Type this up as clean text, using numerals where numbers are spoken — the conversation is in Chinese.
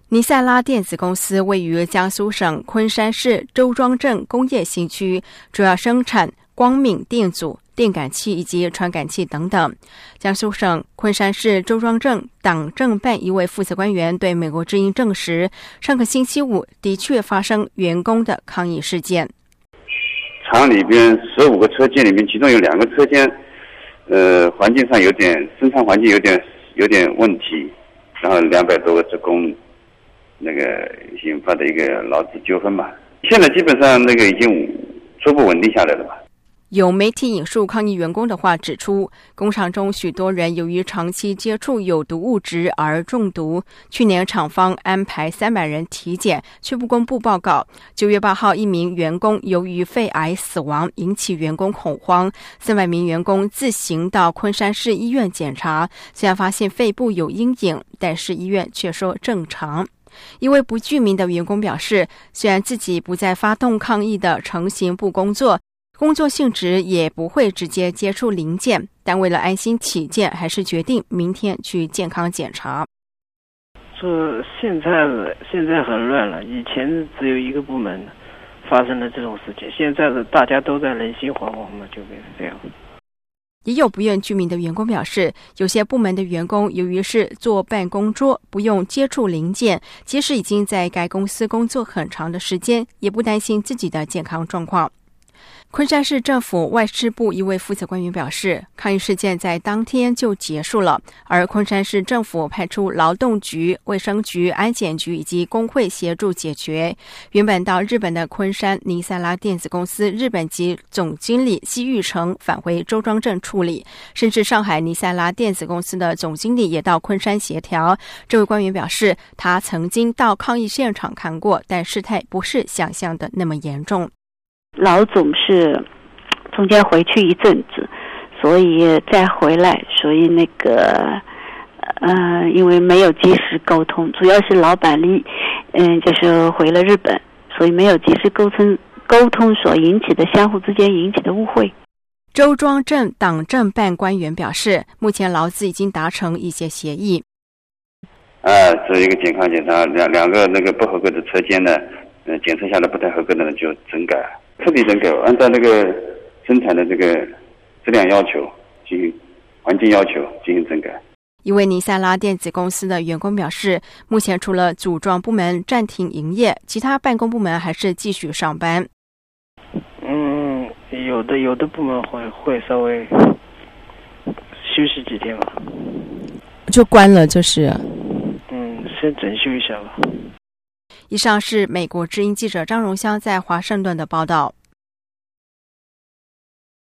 尼赛拉电子公司位于江苏省昆山市周庄镇工业新区，主要生产光敏电阻、电感器以及传感器等等。江苏省昆山市周庄镇党政办一位负责官员对美国之音证实，上个星期五的确发生员工的抗议事件。 厂里边15个车间里面，其中有2个车间，环境上生产环境有点问题，然后200多个职工那个引发的一个劳资纠纷吧。现在基本上那个已经初步稳定下来了吧。 有媒体引述抗议员工的话指出，工厂中许多人由于长期接触有毒物质而中毒。去年厂方安排300人体检，却不公布报告。9月8号，一名员工由于肺癌死亡，引起员工恐慌。300名员工自行到昆山市医院检查，虽然发现肺部有阴影，但是医院却说正常。一位不具名的员工表示，虽然自己不在发动抗议的成型部工作，工作性质也不会直接接触零件，但为了安心起见，还是决定明天去健康检查。 这现在很乱了，以前只有一个部门发生了这种事情，现在的大家都在人心惶惶嘛，就变成这样。 也有不愿具名的员工表示，有些部门的员工由于是坐办公桌，不用接触零件，即使已经在该公司工作很长的时间，也不担心自己的健康状况。昆山市政府外事部一位负责官员表示，抗议事件在当天就结束了，而昆山市政府派出劳动局、卫生局、安检局以及工会协助解决。原本到日本的昆山尼赛拉电子公司日本籍总经理奚玉成返回周庄镇处理，甚至上海尼赛拉电子公司的总经理也到昆山协调。这位官员表示，他曾经到抗议现场看过，但事态不是想象的那么严重。 老总是中间回去一阵子，所以再回来，所以那个因为没有及时沟通，主要是老板就是回了日本，所以没有及时沟通所引起的相互之间引起的误会。 周庄镇党政办官员表示，目前劳资已经达成一些协议。 这一个健康检查，两个那个不合格的车间呢，检测下来不太合格的呢就整改。彻底整改，按照那个生产的这个质量要求进行环境要求进行整改。 一位尼赛拉电子公司的员工表示，目前除了组装部门暂停营业，其他办公部门还是继续上班。 有的部门会稍微休息几天吧， 就关了，就是先整修一下吧。 以上是美国之音记者张荣香在华盛顿的报道。